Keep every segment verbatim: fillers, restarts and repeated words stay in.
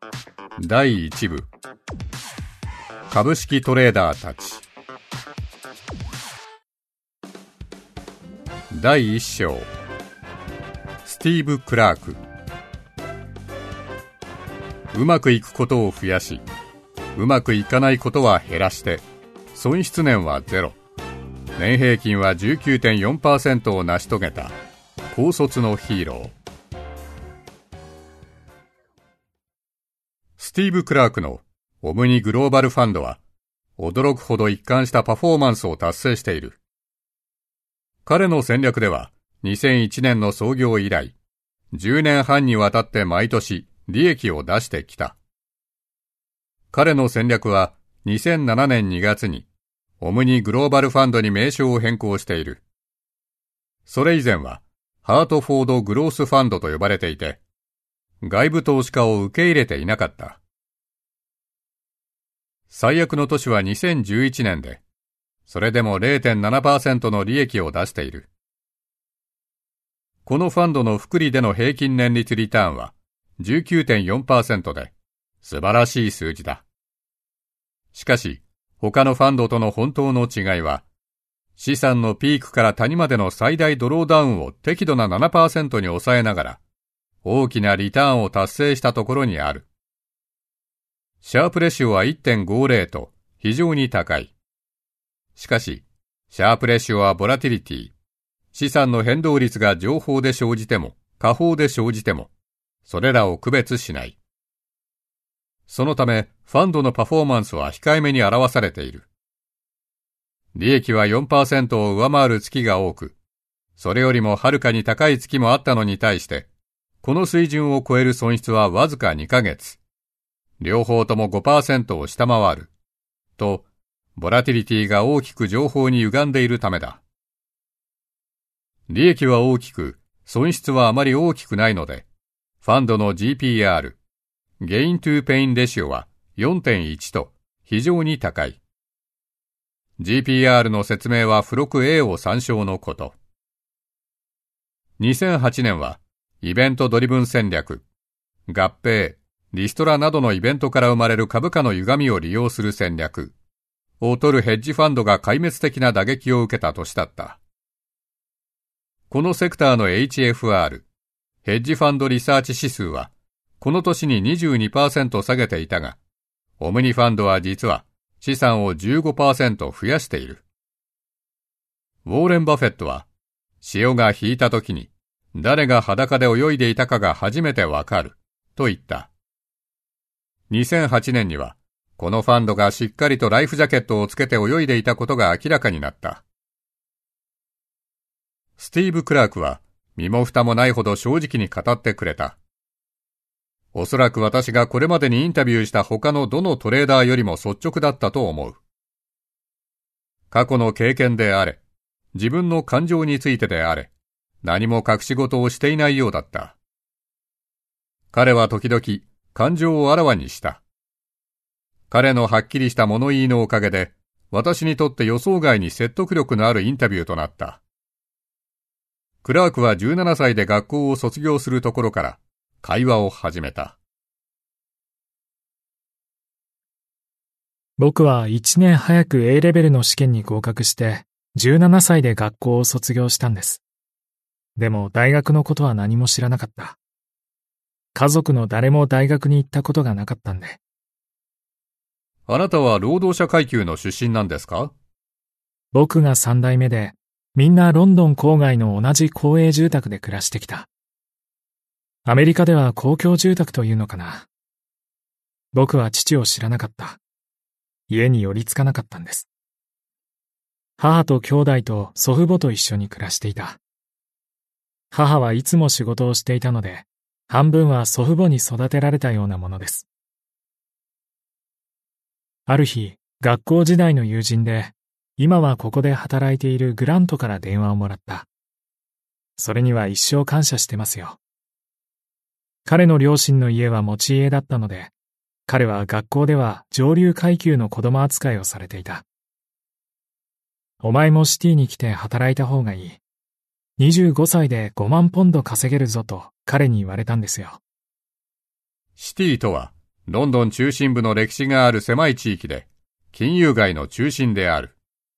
だいいち部株式トレーダーたち。だいいっ章スティーブ・クラーク。うまくいくことを増やし、うまくいかないことは減らして、損失年はゼロ、年平均は じゅうきゅうてんよんパーセント を成し遂げた高卒のヒーロー。スティーブ・クラークのオムニグローバルファンドは驚くほど一貫したパフォーマンスを達成している。彼の戦略ではにせんいちねんの創業以来、じゅうねんはんにわたって毎年利益を出してきた。彼の戦略はにせんななねんにがつにオムニグローバルファンドに名称を変更している。それ以前はハートフォードグロースファンドと呼ばれていて、外部投資家を受け入れていなかった。最悪の年はにせんじゅういちねんで、それでも れいてんななパーセント の利益を出している。このファンドの複利での平均年率リターンは じゅうきゅうてんよんパーセント で素晴らしい数字だ。しかし、他のファンドとの本当の違いは、資産のピークから谷までの最大ドローダウンを適度な ななパーセント に抑えながら、大きなリターンを達成したところにある。シャープレシオは いってんごゼロ と非常に高い。しかし、シャープレシオはボラティリティ、資産の変動率が上方で生じても下方で生じても、それらを区別しない。そのため、ファンドのパフォーマンスは控えめに表されている。利益は よんパーセント を上回る月が多く、それよりもはるかに高い月もあったのに対して、この水準を超える損失はわずかにかげつ。両方とも ごパーセント を下回る。と、ボラティリティが大きく上方に歪んでいるためだ。利益は大きく、損失はあまり大きくないので、ファンドの ジーピーアール、ゲイントゥーペインレシオは よんてんいち と非常に高い。ジーピーアール の説明は付録 A を参照のこと。にせんはちねんは、イベントドリブン戦略、合併、リストラなどのイベントから生まれる株価の歪みを利用する戦略を取るヘッジファンドが壊滅的な打撃を受けた年だった。このセクターの エイチエフアール、ヘッジファンドリサーチ指数は、この年に にじゅうにパーセント 下げていたが、オムニファンドは実は資産を じゅうごパーセント 増やしている。ウォーレン・バフェットは、潮が引いた時に、誰が裸で泳いでいたかが初めてわかる、と言った。にせんはちねんには、このファンドがしっかりとライフジャケットをつけて泳いでいたことが明らかになった。スティーブ・クラークは、身も蓋もないほど正直に語ってくれた。おそらく私がこれまでにインタビューした他のどのトレーダーよりも率直だったと思う。過去の経験であれ、自分の感情についてであれ、何も隠し事をしていないようだった。彼は時々感情をあらわにした。彼のはっきりした物言いのおかげで、私にとって予想外に説得力のあるインタビューとなった。クラークはじゅうななさいで学校を卒業するところから会話を始めた。 僕はいちねん早く A レベルの試験に合格してじゅうななさいで学校を卒業したんです。でも大学のことは何も知らなかった。家族の誰も大学に行ったことがなかったんで。 あなたは労働者階級の出身なんですか？ 僕がさんだいめで、みんなロンドン郊外の同じ公営住宅で暮らしてきた。アメリカでは公共住宅というのかな。僕は父を知らなかった。家に寄りつかなかったんです。母と兄弟と祖父母と一緒に暮らしていた。母はいつも仕事をしていたので、半分は祖父母に育てられたようなものです。ある日、学校時代の友人で、今はここで働いているグラントから電話をもらった。それには一生感謝してますよ。彼の両親の家は持ち家だったので、彼は学校では上流階級の子供扱いをされていた。お前もシティに来て働いた方がいい。にじゅうごさいでごまんポンド稼げるぞと彼に言われたんですよ。 シティとはロンドン中心部の歴史がある狭い地域で、金融街の中心である。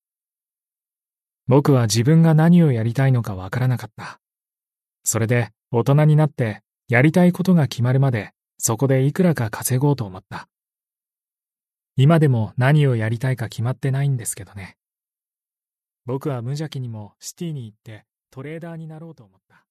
僕は自分が何をやりたいのかわからなかった。それで大人になってやりたいことが決まるまでそこでいくらか稼ごうと思った。今でも何をやりたいか決まってないんですけどね。僕は無邪気にもシティに行ってトレーダーになろうと思った。